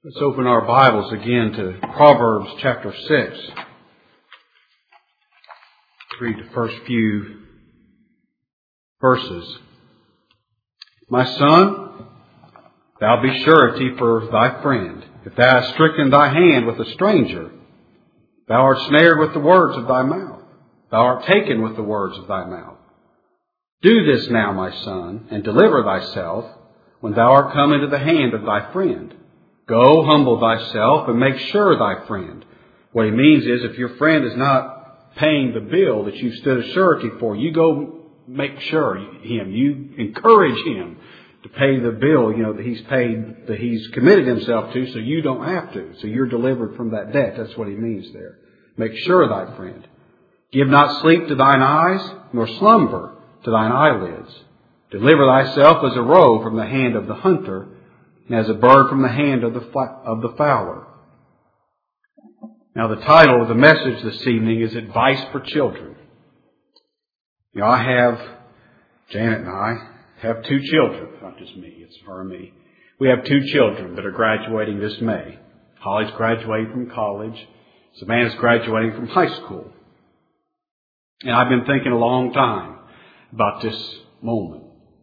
Let's open our Bibles again to Proverbs chapter 6. Read the first few verses. My son, thou be surety for thy friend. If thou hast stricken thy hand with a stranger, thou art snared with the words of thy mouth. Thou art taken with the words of thy mouth. Do this now, my son, and deliver thyself when thou art come into the hand of thy friend. Go, humble thyself, and make sure thy friend. What he means is, if your friend is not paying the bill that you've stood a surety for, you go make sure him. You encourage him to pay the bill, that he's paid, that he's committed himself to, so you don't have to. So you're delivered from that debt. That's what he means there. Make sure thy friend. Give not sleep to thine eyes, nor slumber to thine eyelids. Deliver thyself as a roe from the hand of the hunter, and as a bird from the hand of the fowler. Now the title of the message this evening is Advice for Children. Janet and I have two children. Not just me, it's her and me. We have two children that are graduating this May. Holly's graduating from college. Savannah's graduating from high school. And I've been thinking a long time about this moment.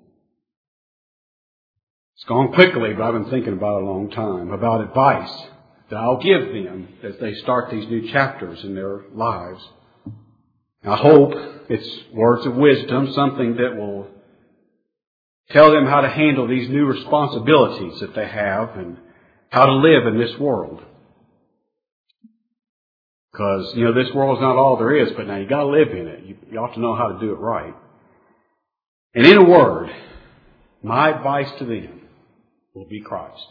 It's gone quickly, but I've been thinking about it a long time, about advice that I'll give them as they start these new chapters in their lives. I hope it's words of wisdom, something that will tell them how to handle these new responsibilities that they have and how to live in this world. Because, this world is not all there is, but now you got to live in it. You ought to know how to do it right. And in a word, my advice to them will be Christ.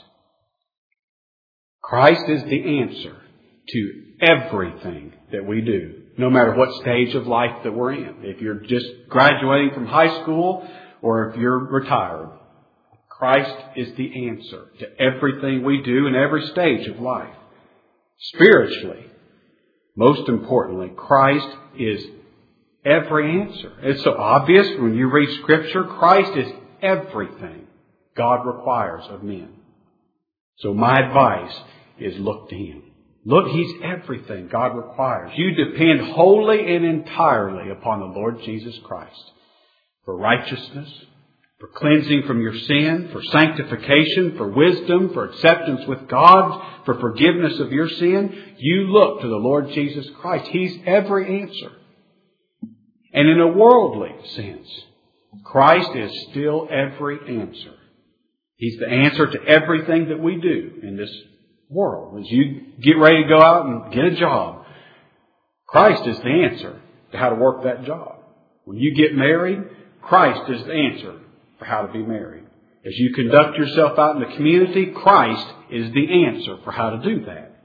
Christ is the answer to everything that we do, no matter what stage of life that we're in. If you're just graduating from high school or if you're retired, Christ is the answer to everything we do in every stage of life. Spiritually, most importantly, Christ is every answer. It's so obvious when you read Scripture. Christ is everything God requires of men. So my advice is look to Him. Look, He's everything God requires. You depend wholly and entirely upon the Lord Jesus Christ for righteousness, for cleansing from your sin, for sanctification, for wisdom, for acceptance with God, for forgiveness of your sin. You look to the Lord Jesus Christ. He's every answer. And in a worldly sense, Christ is still every answer. He's the answer to everything that we do in this world. As you get ready to go out and get a job, Christ is the answer to how to work that job. When you get married, Christ is the answer for how to be married. As you conduct yourself out in the community, Christ is the answer for how to do that.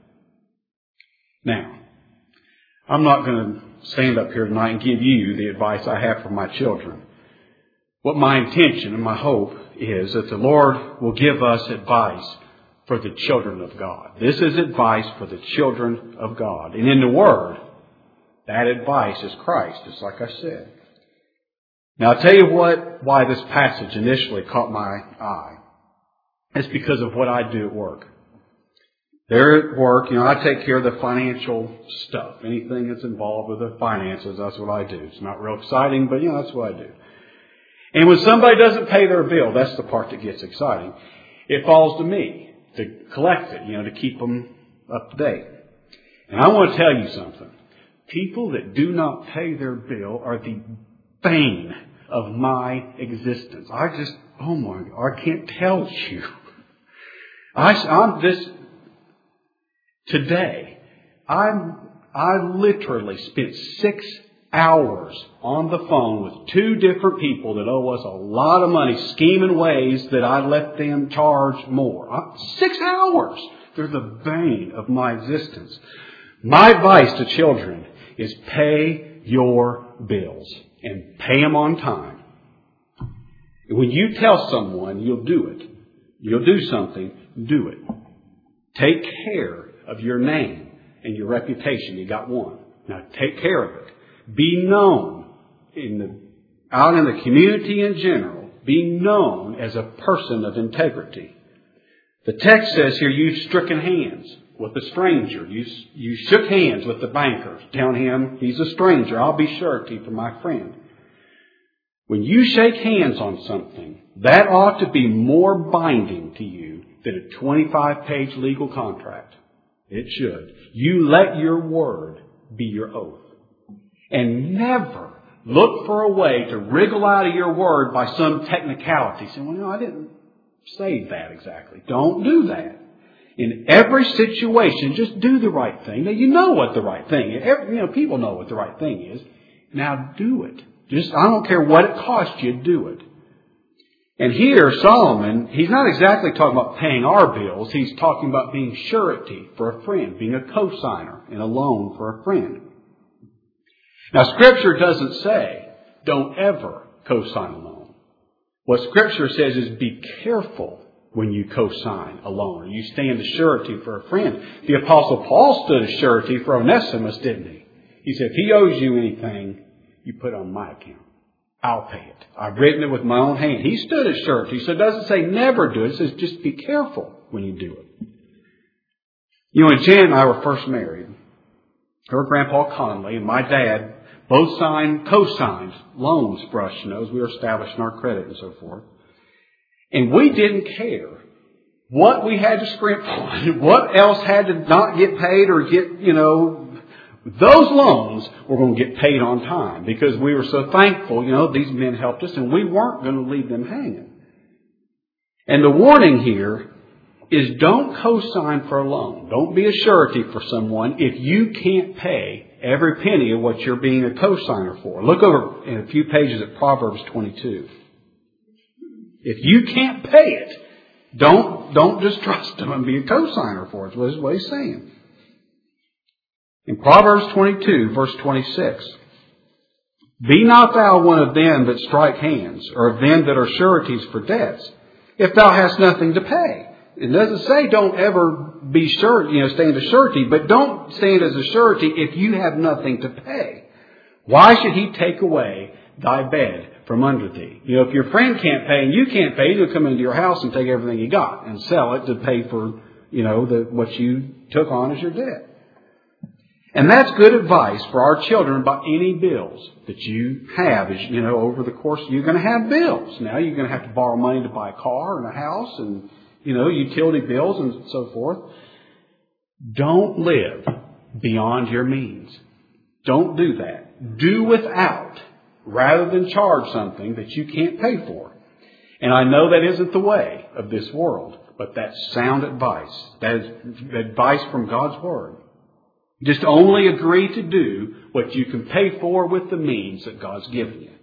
Now, I'm not going to stand up here tonight and give you the advice I have for my children. What my intention and my hope is that the Lord will give us advice for the children of God. This is advice for the children of God. And in the Word, that advice is Christ, just like I said. Now I'll tell you why this passage initially caught my eye. It's because of what I do at work. There at work, I take care of the financial stuff. Anything that's involved with the finances, that's what I do. It's not real exciting, but that's what I do. And when somebody doesn't pay their bill, that's the part that gets exciting. It falls to me to collect it, to keep them up to date. And I want to tell you something. People that do not pay their bill are the bane of my existence. I can't tell you. Today, I literally spent 6 hours on the phone with two different people that owe us a lot of money, scheming ways that I let them charge more. 6 hours! They're the bane of my existence. My advice to children is pay your bills and pay them on time. When you tell someone you'll do it, you'll do something, do it. Take care of your name and your reputation. You got one. Now take care of it. Be known out in the community in general. Be known as a person of integrity. The text says here, you've stricken hands with a stranger. You shook hands with the banker, telling him he's a stranger. I'll be surety for my friend. When you shake hands on something, that ought to be more binding to you than a 25-page legal contract. It should. You let your word be your oath. And never look for a way to wriggle out of your word by some technicality. Say, well, no, I didn't say that exactly. Don't do that. In every situation, just do the right thing. Now, you know what the right thing is. People know what the right thing is. Now, do it. I don't care what it costs you, do it. And here, Solomon, he's not exactly talking about paying our bills. He's talking about being surety for a friend, being a cosigner in a loan for a friend. Now, Scripture doesn't say, don't ever cosign a loan. What Scripture says is be careful when you cosign a loan, or you stand as surety for a friend. The Apostle Paul stood as surety for Onesimus, didn't he? He said, if he owes you anything, you put it on my account. I'll pay it. I've written it with my own hand. He stood as surety. So it doesn't say never do it. It says just be careful when you do it. When Jan and I were first married, her Grandpa Conley and my dad both co-signed loans for us, as we were establishing our credit and so forth. And we didn't care what we had to scrimp on, what else had to not get paid or get, those loans were going to get paid on time because we were so thankful, these men helped us and we weren't going to leave them hanging. And the warning here is don't co-sign for a loan. Don't be a surety for someone if you can't pay every penny of what you're being a co-signer for. Look over in a few pages at Proverbs 22. If you can't pay it, don't just trust them and be a co-signer for it. That's what he's saying. In Proverbs 22, verse 26, be not thou one of them that strike hands, or of them that are sureties for debts, if thou hast nothing to pay. It doesn't say don't ever be stand as surety, but don't stand as a surety if you have nothing to pay. Why should he take away thy bed from under thee? If your friend can't pay and you can't pay, he'll come into your house and take everything you got and sell it to pay for, what you took on as your debt. And that's good advice for our children about any bills that you have. As over the course, you're going to have bills. Now you're going to have to borrow money to buy a car and a house and, utility bills and so forth. Don't live beyond your means. Don't do that. Do without rather than charge something that you can't pay for. And I know that isn't the way of this world, but that's sound advice. That is advice from God's Word. Just only agree to do what you can pay for with the means that God's given you.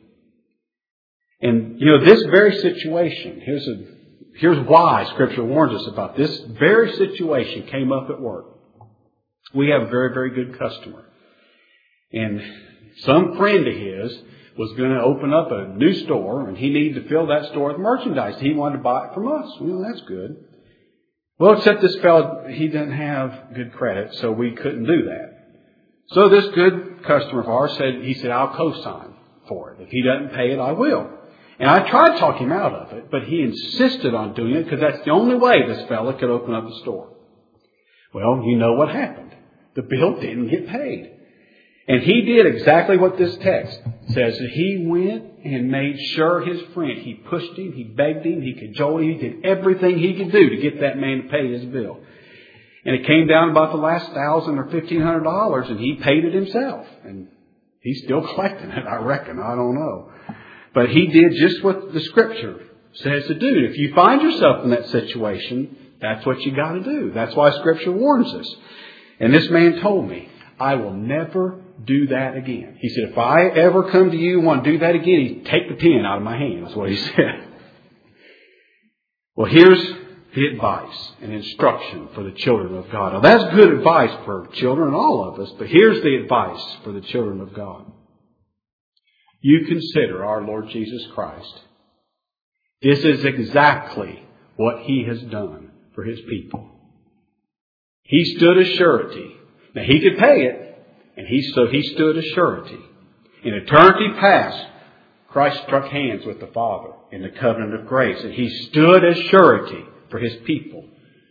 And, this very situation, here's why Scripture warns us about this very situation came up at work. We have a very, very good customer. And some friend of his was going to open up a new store and he needed to fill that store with merchandise. He wanted to buy it from us. Well, that's good. Well, except this fellow, he didn't have good credit, so we couldn't do that. So this good customer of ours he said, I'll co-sign for it. If he doesn't pay it, I will. And I tried to talk him out of it, but he insisted on doing it because that's the only way this fellow could open up the store. Well, you know what happened. The bill didn't get paid. And he did exactly what this text says. He went and made sure his friend, he pushed him, he begged him, he cajoled him, he did everything he could do to get that man to pay his bill. And it came down about the last $1,000 or $1,500 and he paid it himself. And he's still collecting it, I reckon. I don't know. But he did just what the Scripture says to do. If you find yourself in that situation, that's what you got to do. That's why Scripture warns us. And this man told me, I will never do that again. He said, if I ever come to you and want to do that again, he'd take the pen out of my hand. That's what he said. Well, here's the advice and instruction for the children of God. Now, that's good advice for children, all of us, but here's the advice for the children of God. You consider our Lord Jesus Christ. This is exactly what He has done for His people. He stood as surety. Now, He could pay it. And he stood as surety. In eternity past, Christ struck hands with the Father in the covenant of grace. And He stood as surety for His people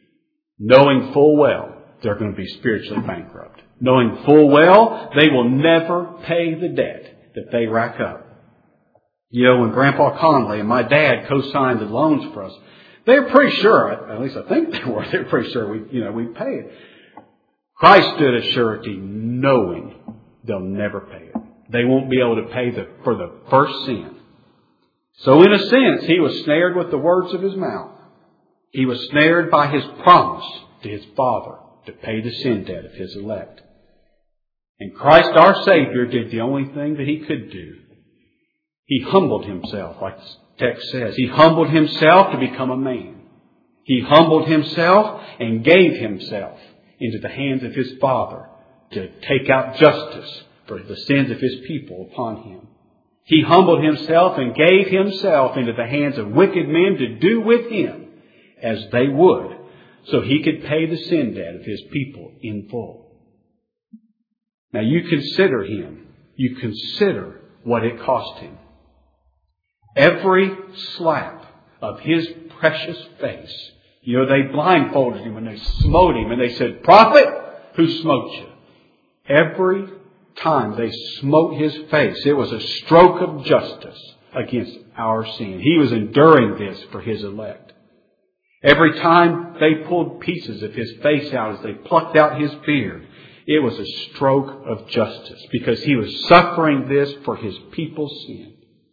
knowing full well they're going to be spiritually bankrupt, knowing full well they will never pay the debt that they rack up. You know, when Grandpa Conley and my dad co-signed the loans for us, they were pretty sure, at least I think they were pretty sure we'd pay it. Christ stood as surety knowing they'll never pay it. They won't be able to pay for the first sin. So in a sense, He was snared with the words of His mouth. He was snared by His promise to His Father to pay the sin debt of His elect. And Christ our Savior did the only thing that He could do. He humbled Himself, like the text says. He humbled Himself to become a man. He humbled Himself and gave Himself into the hands of His Father to take out justice for the sins of His people upon Him. He humbled Himself and gave Himself into the hands of wicked men to do with Him as they would, so He could pay the sin debt of His people in full. Now you consider Him. You consider what it cost Him. Every slap of His precious face. You know, they blindfolded Him and they smote Him and they said, "Prophet, who smote you?" Every time they smote His face, it was a stroke of justice against our sin. He was enduring this for His elect. Every time they pulled pieces of His face out as they plucked out His beard, it was a stroke of justice because He was suffering this for His people's sin.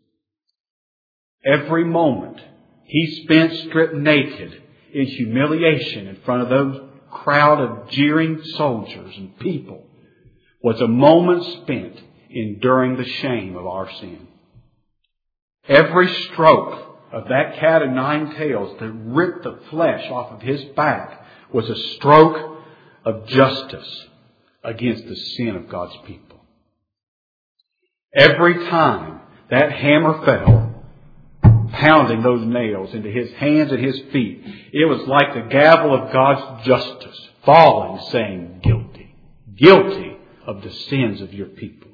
Every moment He spent stripped naked in humiliation in front of those crowd of jeering soldiers and people was a moment spent enduring the shame of our sin. Every stroke of that cat of nine tails that ripped the flesh off of His back was a stroke of justice against the sin of God's people. Every time that hammer fell, pounding those nails into His hands and His feet, it was like the gavel of God's justice falling, saying, "Guilty, guilty of the sins of your people."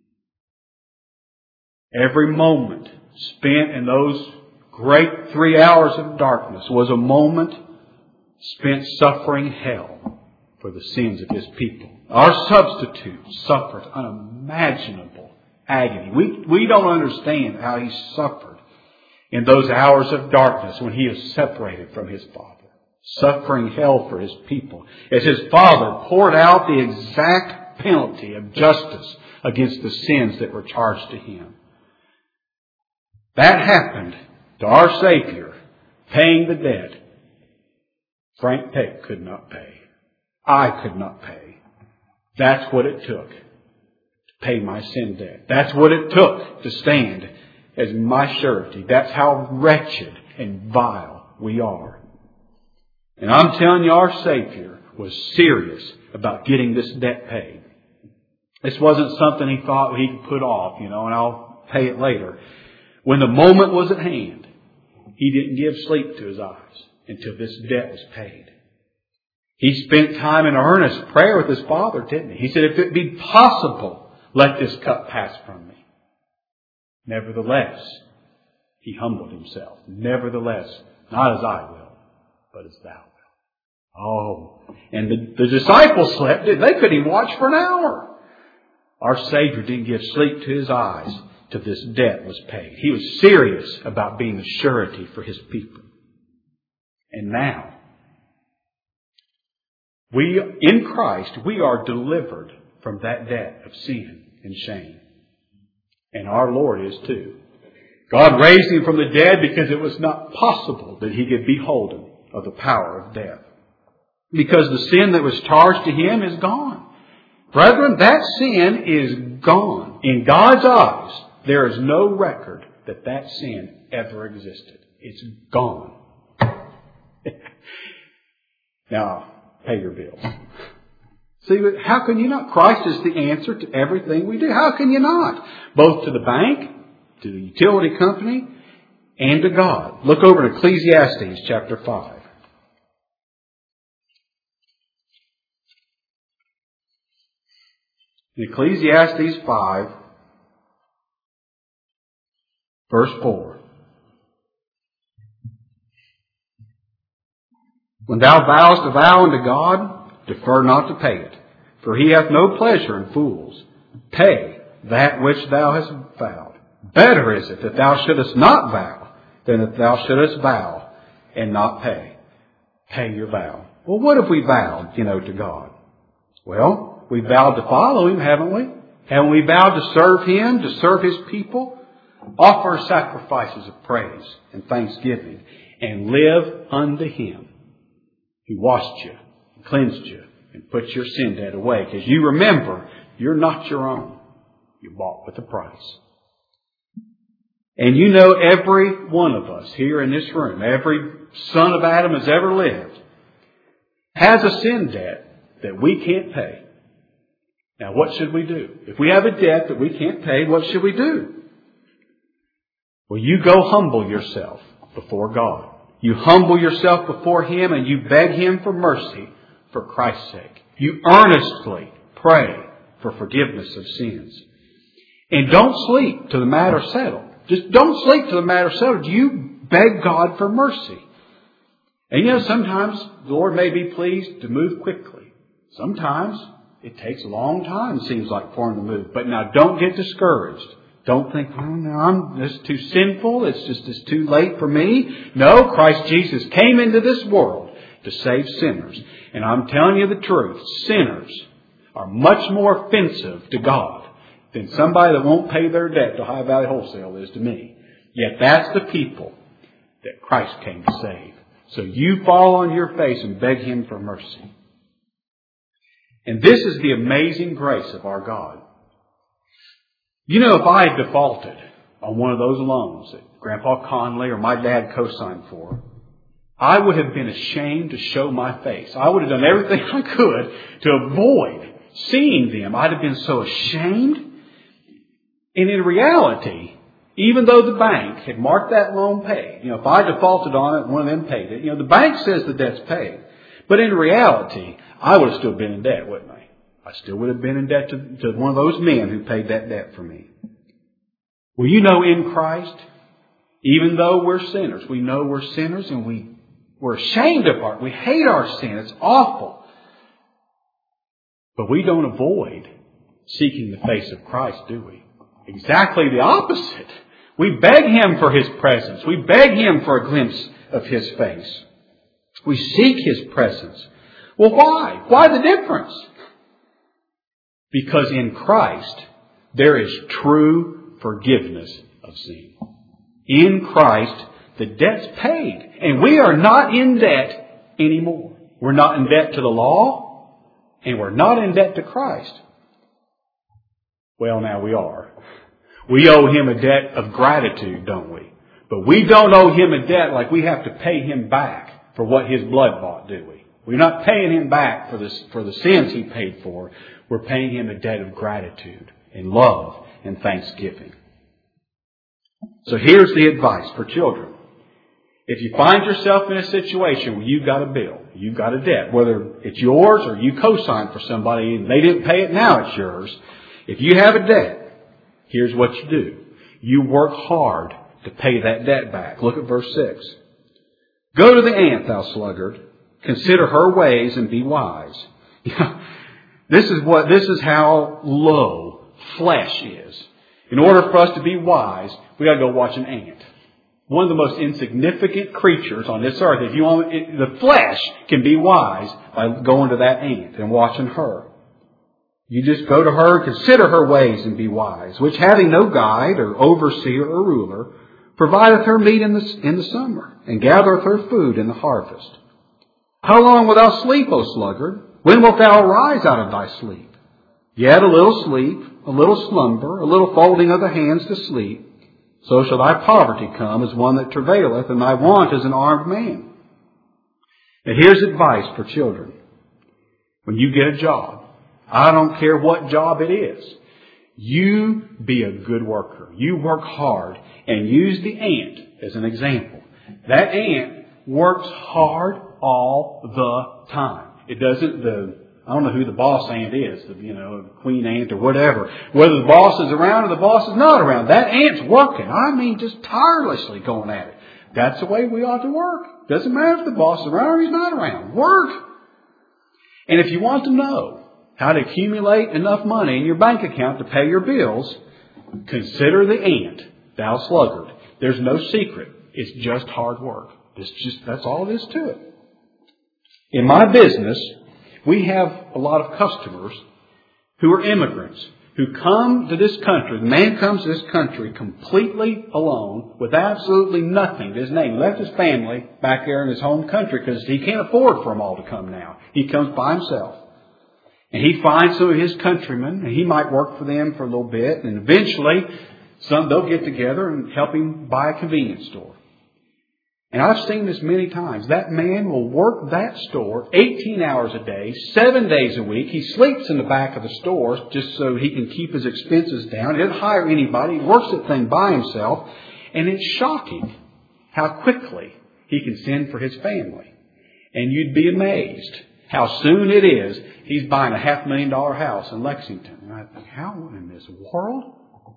Every moment spent in those great 3 hours of darkness was a moment spent suffering hell for the sins of His people. Our substitute suffered unimaginable agony. We don't understand how He suffered in those hours of darkness when He is separated from His Father, suffering hell for His people, as His Father poured out the exact penalty of justice against the sins that were charged to Him. That happened to our Savior, paying the debt Frank Peck could not pay. I could not pay. That's what it took to pay my sin debt. That's what it took to stand as my surety. That's how wretched and vile we are. And I'm telling you, our Savior was serious about getting this debt paid. This wasn't something He thought He could put off, and I'll pay it later. When the moment was at hand, He didn't give sleep to His eyes until this debt was paid. He spent time in earnest prayer with His Father, didn't He? He said, "If it be possible, let this cup pass from me." Nevertheless, He humbled Himself. Nevertheless, not as I will, but as Thou wilt. Oh, and the disciples slept. They couldn't even watch for an hour. Our Savior didn't give sleep to His eyes till this debt was paid. He was serious about being the surety for His people. And now, in Christ, we are delivered from that debt of sin and shame. And our Lord is too. God raised Him from the dead because it was not possible that He could be holden of the power of death. Because the sin that was charged to Him is gone. Brethren, that sin is gone. In God's eyes, there is no record that that sin ever existed. It's gone. Now, pay your bills. See, how can you not? Christ is the answer to everything we do. How can you not? Both to the bank, to the utility company, and to God. Look over to Ecclesiastes chapter 5. In Ecclesiastes 5, verse 4. When thou vowest a vow unto God, defer not to pay it, for he hath no pleasure in fools. Pay that which thou hast vowed. Better is it that thou shouldest not vow than that thou shouldest vow and not pay. Pay your vow. Well, what have we vowed, to God? Well, we vowed to follow Him, haven't we? Haven't we vowed to serve Him, to serve His people? Offer sacrifices of praise and thanksgiving and live unto Him who washed you, and cleansed you, and put your sin debt away. Because you remember, you're not your own. You're bought with a price. And every one of us here in this room, every son of Adam has ever lived, has a sin debt that we can't pay. Now, what should we do? If we have a debt that we can't pay, what should we do? Well, you go humble yourself before God. You humble yourself before Him and you beg Him for mercy for Christ's sake. You earnestly pray for forgiveness of sins. And don't sleep till the matter settled. Just don't sleep till the matter settled. You beg God for mercy. And sometimes the Lord may be pleased to move quickly. Sometimes it takes a long time, it seems like, for Him to move. But now don't get discouraged. Don't think, this is too sinful. It's too late for me. No, Christ Jesus came into this world to save sinners. And I'm telling you the truth. Sinners are much more offensive to God than somebody that won't pay their debt to High Valley Wholesale is to me. Yet that's the people that Christ came to save. So you fall on your face and beg Him for mercy. And this is the amazing grace of our God. If I had defaulted on one of those loans that Grandpa Conley or my dad co-signed for, I would have been ashamed to show my face. I would have done everything I could to avoid seeing them. I'd have been so ashamed. And in reality, even though the bank had marked that loan paid, if I defaulted on it, one of them paid it, the bank says the debt's paid. But in reality, I would have still been in debt, wouldn't I? I still would have been in debt to one of those men who paid that debt for me. Well, in Christ, even though we're sinners, we know we're sinners and we're ashamed of it. We hate our sin. It's awful. But we don't avoid seeking the face of Christ, do we? Exactly the opposite. We beg Him for His presence. We beg Him for a glimpse of His face. We seek His presence. Well, why? Why the difference? Because in Christ, there is true forgiveness of sin. In Christ, the debt's paid. And we are not in debt anymore. We're not in debt to the law. And we're not in debt to Christ. Well, now we are. We owe Him a debt of gratitude, don't we? But we don't owe Him a debt like we have to pay Him back for what His blood bought, do we? We're not paying Him back for the sins He paid for. We're paying Him a debt of gratitude and love and thanksgiving. So here's the advice for children. If you find yourself in a situation where you've got a bill, you've got a debt, whether it's yours or you co-signed for somebody and they didn't pay it, now it's yours. If you have a debt, here's what you do. You work hard to pay that debt back. Look at verse 6. Go to the ant, thou sluggard. Consider her ways and be wise. This is how low flesh is. In order for us to be wise, we got to go watch an ant. One of the most insignificant creatures on this earth. The flesh can be wise by going to that ant and watching her. You just go to her, consider her ways and be wise, which having no guide or overseer or ruler, provideth her meat in the summer, and gathereth her food in the harvest. How long wilt thou sleep, O sluggard? When wilt thou arise out of thy sleep? Yet a little sleep, a little slumber, a little folding of the hands to sleep. So shall thy poverty come as one that travaileth, and thy want as an armed man. And here's advice for children. When you get a job, I don't care what job it is, you be a good worker. You work hard and use the ant as an example. That ant works hard all the time. It doesn't, I don't know who the boss ant is, the queen ant or whatever. Whether the boss is around or the boss is not around. That ant's working. Just tirelessly going at it. That's the way we ought to work. Doesn't matter if the boss is around or he's not around. Work. And if you want to know how to accumulate enough money in your bank account to pay your bills, consider the ant, thou sluggard. There's no secret. It's just hard work. That's all it is to it. In my business, we have a lot of customers who are immigrants, who come to this country. The man comes to this country completely alone, with absolutely nothing to his name. He left his family back there in his home country because he can't afford for them all to come now. He comes by himself. And he finds some of his countrymen, and he might work for them for a little bit, and eventually they'll get together and help him buy a convenience store. And I've seen this many times. That man will work that store 18 hours a day, 7 days a week. He sleeps in the back of the store just so he can keep his expenses down. He doesn't hire anybody. He works that thing by himself. And it's shocking how quickly he can send for his family. And you'd be amazed how soon it is he's buying a $500,000 house in Lexington. And I think, how in this world?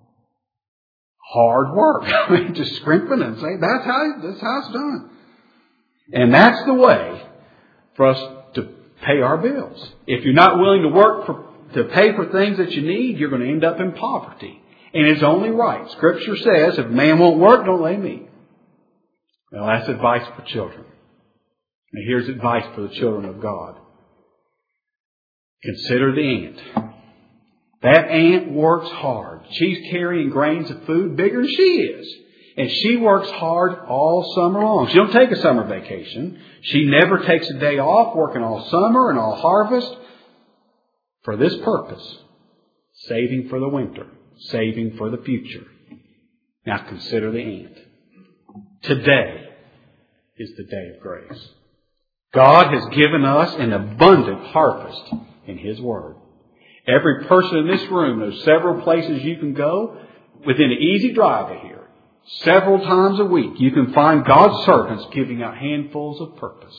Hard work. I mean, just scrimping and saying, that's how it's done. And that's the way for us to pay our bills. If you're not willing to work to pay for things that you need, you're going to end up in poverty. And it's only right. Scripture says, if a man won't work, don't let him eat. Well, that's advice for children. And here's advice for the children of God. Consider the ant. That ant works hard. She's carrying grains of food bigger than she is. And she works hard all summer long. She don't take a summer vacation. She never takes a day off, working all summer and all harvest. For this purpose, saving for the winter, saving for the future. Now consider the ant. Today is the day of grace. God has given us an abundant harvest in His Word. Every person in this room knows several places you can go within an easy drive of here. Several times a week you can find God's servants giving out handfuls of purpose.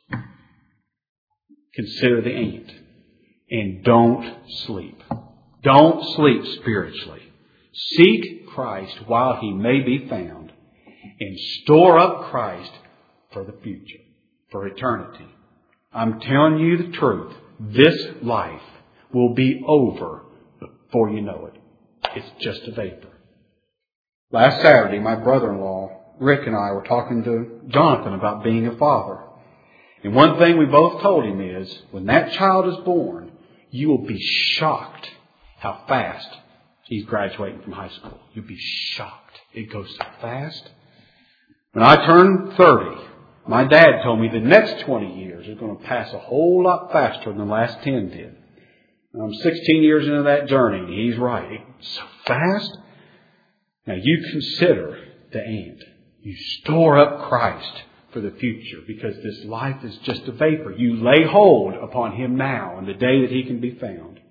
Consider the ant. And don't sleep. Don't sleep spiritually. Seek Christ while He may be found. And store up Christ for the future, for eternity. I'm telling you the truth. This life will be over before you know it. It's just a vapor. Last Saturday, my brother-in-law, Rick, and I were talking to Jonathan about being a father. And one thing we both told him is, when that child is born, you will be shocked how fast he's graduating from high school. You'll be shocked. It goes so fast. When I turned 30, my dad told me the next 20 years are going to pass a whole lot faster than the last 10 did. I'm 16 years into that journey, and he's right. It's so fast. Now you consider the ant. You store up Christ for the future, because this life is just a vapor. You lay hold upon Him now and the day that He can be found.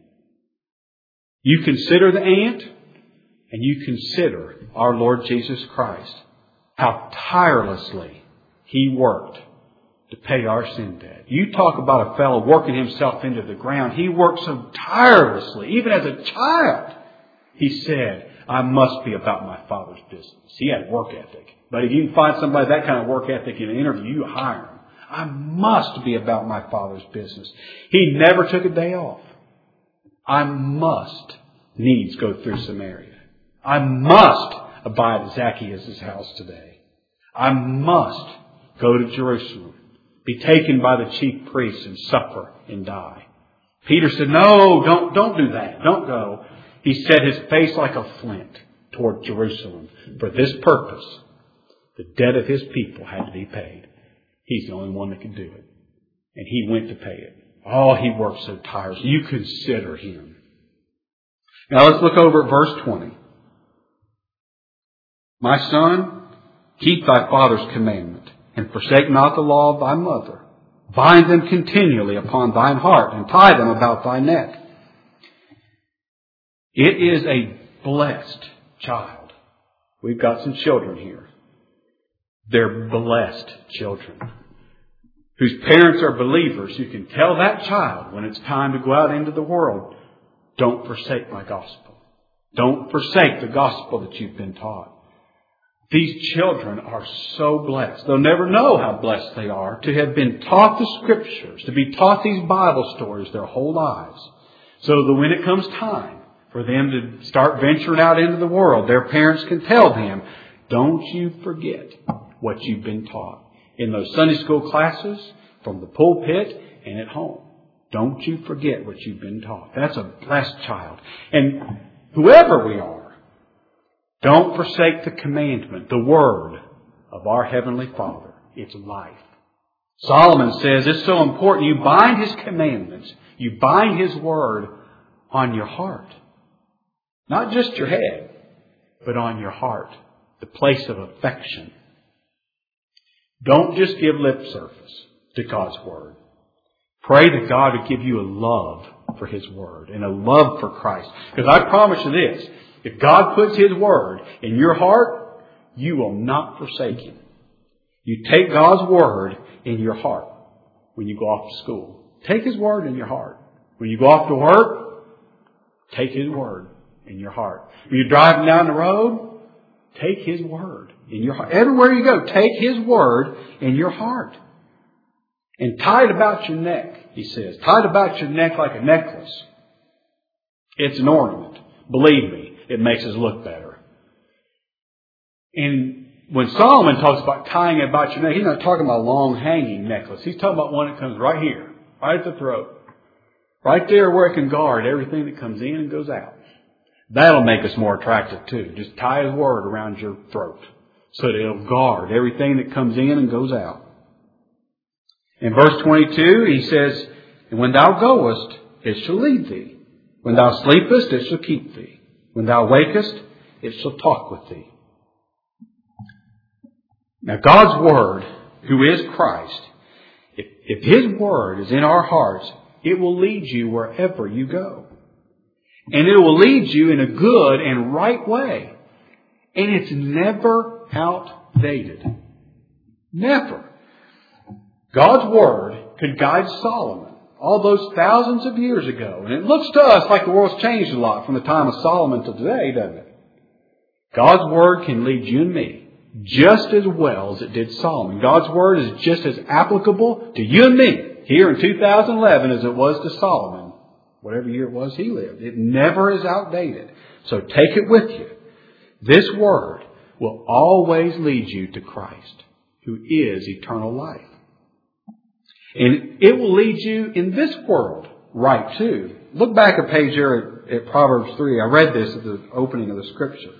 You consider the ant, and you consider our Lord Jesus Christ. How tirelessly He worked to pay our sin debt. You talk about a fellow working himself into the ground. He worked so tirelessly. Even as a child, he said, I must be about my Father's business. He had work ethic. But if you can find somebody with that kind of work ethic in an interview, you hire him. I must be about my Father's business. He never took a day off. I must needs go through Samaria. I must abide at Zacchaeus' house today. I must go to Jerusalem, be taken by the chief priests and suffer and die. Peter said, no, don't do that. Don't go. He set his face like a flint toward Jerusalem. For this purpose, the debt of his people had to be paid. He's the only one that could do it. And he went to pay it. Oh, he worked so tirelessly. You consider him. Now let's look over at verse 20. My son, keep thy father's commandment, and forsake not the law of thy mother. Bind them continually upon thine heart, and tie them about thy neck. It is a blessed child. We've got some children here. They're blessed children whose parents are believers. You can tell that child when it's time to go out into the world, don't forsake my gospel. Don't forsake the gospel that you've been taught. These children are so blessed. They'll never know how blessed they are to have been taught the Scriptures, to be taught these Bible stories their whole lives. So that when it comes time for them to start venturing out into the world, their parents can tell them, don't you forget what you've been taught in those Sunday school classes, from the pulpit, and at home. Don't you forget what you've been taught. That's a blessed child. And whoever we are, don't forsake the commandment, the word of our Heavenly Father. It's life. Solomon says it's so important you bind His commandments, you bind His word on your heart. Not just your head, but on your heart, the place of affection. Don't just give lip service to God's word. Pray that God would give you a love for His word and a love for Christ. Because I promise you this, if God puts His word in your heart, you will not forsake Him. You take God's word in your heart when you go off to school. Take His word in your heart. When you go off to work, take His word in your heart. When you're driving down the road, take His word in your heart. Everywhere you go, take His word in your heart. And tie it about your neck, he says. Tie it about your neck like a necklace. It's an ornament. Believe me, it makes us look better. And when Solomon talks about tying it about your neck, he's not talking about a long hanging necklace. He's talking about one that comes right here, right at the throat. Right there where it can guard everything that comes in and goes out. That'll make us more attractive too. Just tie His word around your throat so that it'll guard everything that comes in and goes out. In verse 22, he says, and when thou goest, it shall lead thee. When thou sleepest, it shall keep thee. When thou wakest, it shall talk with thee. Now God's word, who is Christ, if His word is in our hearts, it will lead you wherever you go. And it will lead you in a good and right way. And it's never outdated. Never. God's word could guide Solomon all those thousands of years ago. And it looks to us like the world's changed a lot from the time of Solomon to today, doesn't it? God's word can lead you and me just as well as it did Solomon. God's word is just as applicable to you and me here in 2011 as it was to Solomon, whatever year it was he lived. It never is outdated. So take it with you. This word will always lead you to Christ, who is eternal life. And it will lead you in this world right too. Look back a page here at Proverbs 3. I read this at the opening of the Scripture.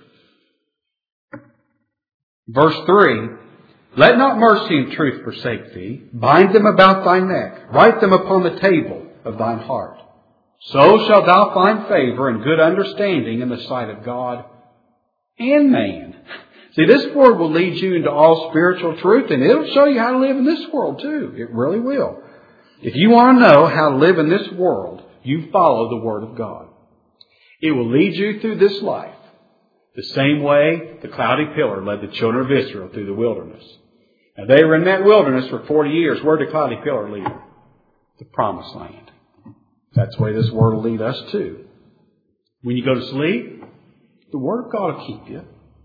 Verse 3, let not mercy and truth forsake thee. Bind them about thy neck. Write them upon the table of thine heart. So shalt thou find favor and good understanding in the sight of God and man. See, this word will lead you into all spiritual truth, and it'll show you how to live in this world too. It really will. If you want to know how to live in this world, you follow the Word of God. It will lead you through this life the same way the cloudy pillar led the children of Israel through the wilderness. Now, they were in that wilderness for 40 years. Where did the cloudy pillar lead them? The Promised Land. That's the way this Word will lead us too. When you go to sleep, the Word of God will keep you.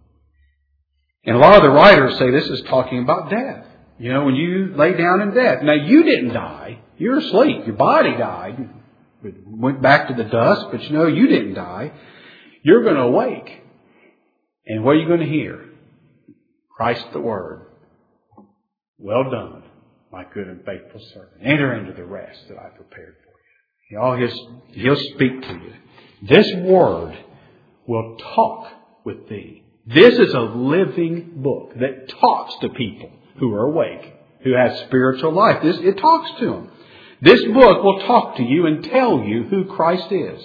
And a lot of the writers say this is talking about death. You know, when you lay down in death. Now, you didn't die. You're asleep. Your body died. It went back to the dust, but you know, you didn't die. You're going to awake. And what are you going to hear? Christ the Word. Well done, my good and faithful servant. Enter into the rest that I prepared for you. He'll speak to you. This Word will talk with thee. This is a living book that talks to people who are awake, who have spiritual life. It talks to them. This book will talk to you and tell you who Christ is.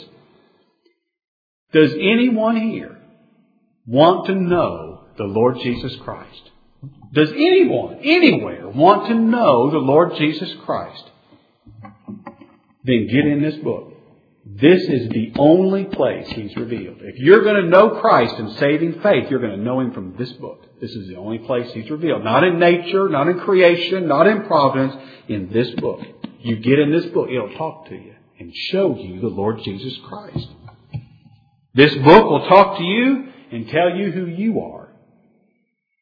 Does anyone here want to know the Lord Jesus Christ? Does anyone, anywhere, want to know the Lord Jesus Christ? Then get in this book. This is the only place He's revealed. If you're going to know Christ in saving faith, you're going to know Him from this book. This is the only place He's revealed. Not in nature, not in creation, not in providence. In this book. You get in this book, it'll talk to you and show you the Lord Jesus Christ. This book will talk to you and tell you who you are.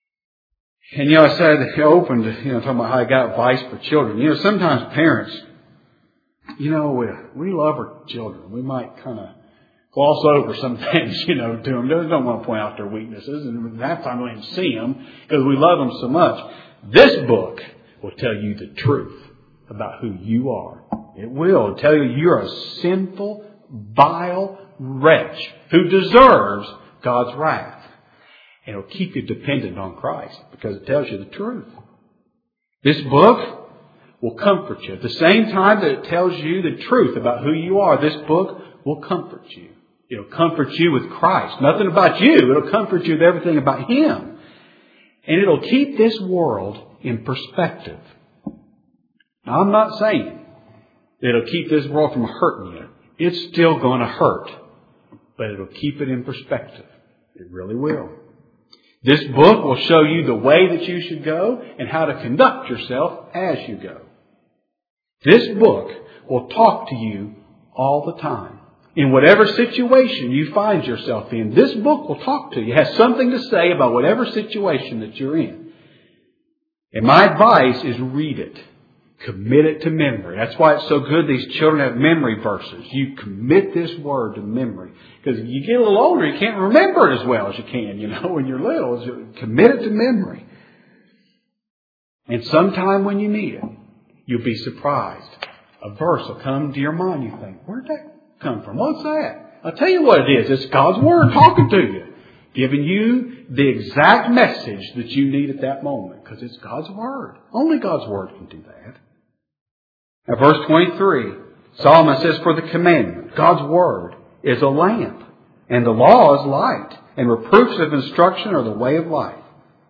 And, I said, I opened, talking about how I got advice for children. Sometimes parents, we love our children. We might kind of gloss over some things, to them. Don't want to point out their weaknesses. And half the time we don't even see them because we love them so much. This book will tell you the truth about who you are. It will tell you you're a sinful, vile wretch who deserves God's wrath. And it'll keep you dependent on Christ because it tells you the truth. This book will comfort you. At the same time that it tells you the truth about who you are, this book will comfort you. It'll comfort you with Christ. Nothing about you. It'll comfort you with everything about Him. And it'll keep this world in perspective. Now, I'm not saying that it'll keep this world from hurting you. It's still going to hurt. But it'll keep it in perspective. It really will. This book will show you the way that you should go and how to conduct yourself as you go. This book will talk to you all the time. In whatever situation you find yourself in, this book will talk to you. It has something to say about whatever situation that you're in. And my advice is read it. Commit it to memory. That's why it's so good these children have memory verses. You commit this word to memory. Because you get a little older, you can't remember it as well as you can, when you're little. So commit it to memory. And sometime when you need it, you'll be surprised. A verse will come to your mind. You think, where'd that come from? What's that? I'll tell you what it is. It's God's Word talking to you. Giving you the exact message that you need at that moment. Because it's God's Word. Only God's Word can do that. Now, verse 23, Solomon says, for the commandment, God's Word, is a lamp, and the law is light, and reproofs of instruction are the way of life.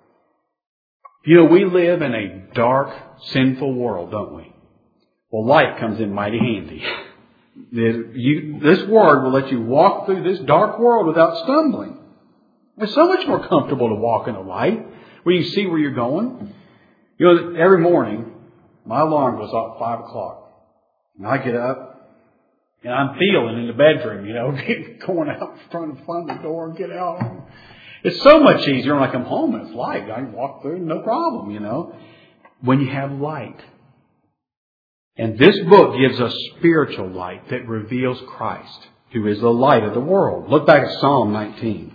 We live in a dark, sinful world, don't we? Well, light comes in mighty handy. This Word will let you walk through this dark world without stumbling. It's so much more comfortable to walk in the light, where you see where you're going. Every morning, my alarm goes off at 5 o'clock. And I get up, and I'm feeling in the bedroom, going out, trying to find the door and get out. It's so much easier when I come home and it's light. I can walk through, no problem, when you have light. And this book gives us spiritual light that reveals Christ, who is the light of the world. Look back at Psalm 19.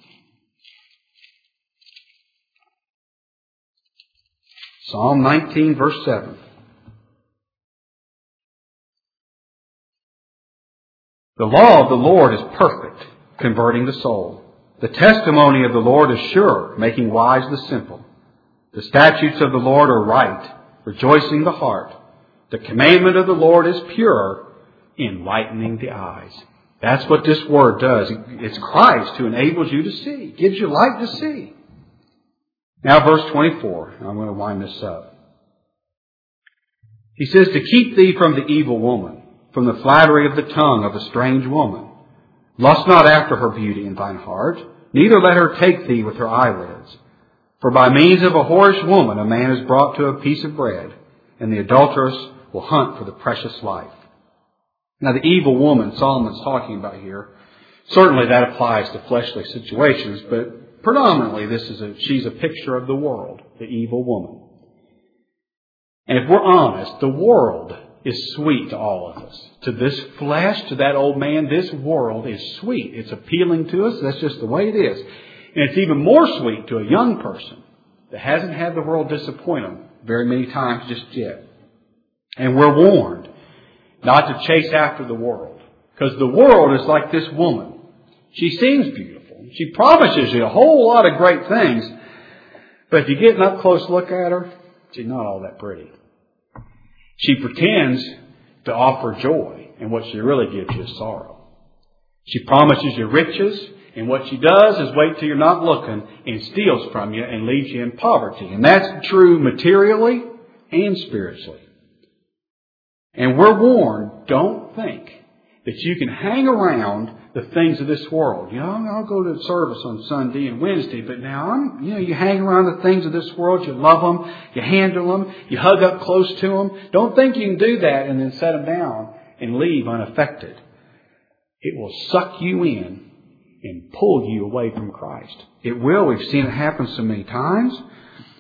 Psalm 19, verse 7. The law of the Lord is perfect, converting the soul. The testimony of the Lord is sure, making wise the simple. The statutes of the Lord are right, rejoicing the heart. The commandment of the Lord is pure, enlightening the eyes. That's what this Word does. It's Christ who enables you to see, gives you light to see. Now verse 24. I'm going to wind this up. He says, to keep thee from the evil woman, from the flattery of the tongue of a strange woman. Lust not after her beauty in thine heart, neither let her take thee with her eyelids. For by means of a whorish woman a man is brought to a piece of bread, and the adulteress will hunt for the precious life. Now the evil woman Solomon's talking about here, certainly that applies to fleshly situations, but predominantly she's a picture of the world, the evil woman. And if we're honest, the world is sweet to all of us. To this flesh, to that old man, this world is sweet. It's appealing to us. That's just the way it is. And it's even more sweet to a young person that hasn't had the world disappoint them very many times just yet. And we're warned not to chase after the world. Because the world is like this woman. She seems beautiful. She promises you a whole lot of great things. But if you get an up close look at her, she's not all that pretty. She pretends to offer joy, and what she really gives you is sorrow. She promises you riches, and what she does is wait till you're not looking and steals from you and leaves you in poverty. And that's true materially and spiritually. And we're warned, don't think that you can hang around the things of this world. I'll go to service on Sunday and Wednesday, but now you hang around the things of this world. You love them, you handle them, you hug up close to them. Don't think you can do that and then set them down and leave unaffected. It will suck you in and pull you away from Christ. It will. We've seen it happen so many times.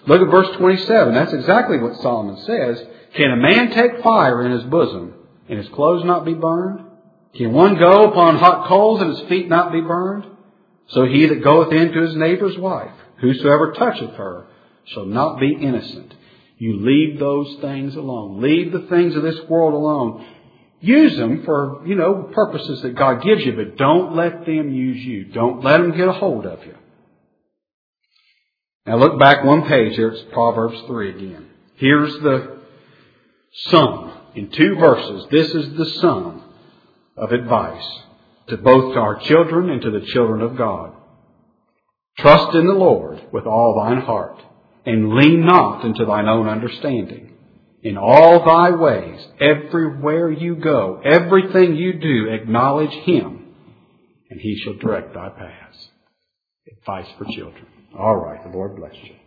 Look at verse 27. That's exactly what Solomon says. Can a man take fire in his bosom and his clothes not be burned? Can one go upon hot coals and his feet not be burned? So he that goeth in to his neighbor's wife, whosoever toucheth her, shall not be innocent. You leave those things alone. Leave the things of this world alone. Use them for, purposes that God gives you, but don't let them use you. Don't let them get a hold of you. Now look back one page here. It's Proverbs 3 again. Here's the sum. In 2 verses, this is the sum of advice to both our children and to the children of God. Trust in the Lord with all thine heart, and lean not into thine own understanding. In all thy ways, everywhere you go, everything you do, acknowledge Him, and He shall direct thy paths. Advice for children. All right, the Lord bless you.